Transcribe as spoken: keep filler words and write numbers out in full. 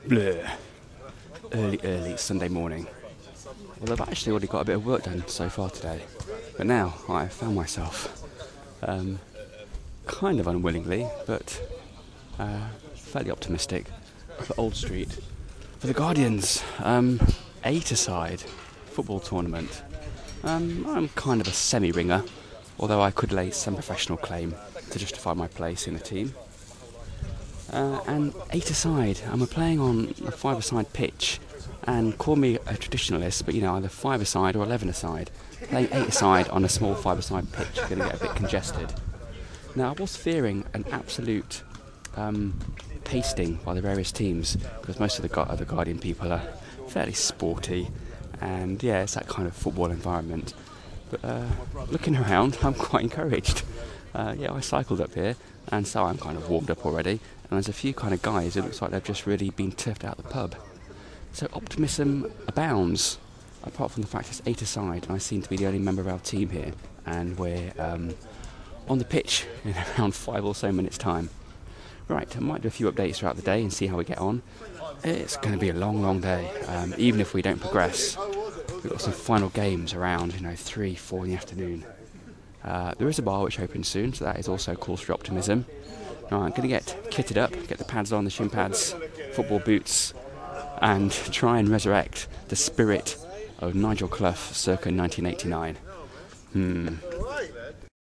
Bleh. Early, early Sunday morning. Well, I've actually already got a bit of work done so far today. But now I've found myself, um, kind of unwillingly, but uh, fairly optimistic, for Old Street for the Guardians um, eight-a-side football tournament. Um, I'm kind of a semi-ringer, although I could lay some professional claim to justify my place in the team. Uh, and eight-a-side, and we're playing on a five-a-side pitch, and call me a traditionalist, but you know, either five-a-side or eleven-a-side. Playing eight-a-side on a small five-a-side pitch is going to get a bit congested. Now, I was fearing an absolute um, pasting by the various teams, because most of the, gu- other Guardian people are fairly sporty, and yeah, it's that kind of football environment. But uh, looking around, I'm quite encouraged. Uh, yeah, I cycled up here, and so I'm kind of warmed up already, and there's a few kind of guys who looks like they've just really been turfed out the pub. So optimism abounds, apart from the fact it's eight-a-side, and I seem to be the only member of our team here, and we're um, on the pitch in around five or so minutes' time. Right, I might do a few updates throughout the day and see how we get on. It's going to be a long, long day, um, even if we don't progress. We've got some final games around, you know, three, four in the afternoon. Uh, there is a bar which opens soon, so that is also cause for optimism. Right, I'm going to get kitted up, get the pads on, the shin pads, football boots, and try and resurrect the spirit of Nigel Clough circa nineteen eighty-nine. Hmm.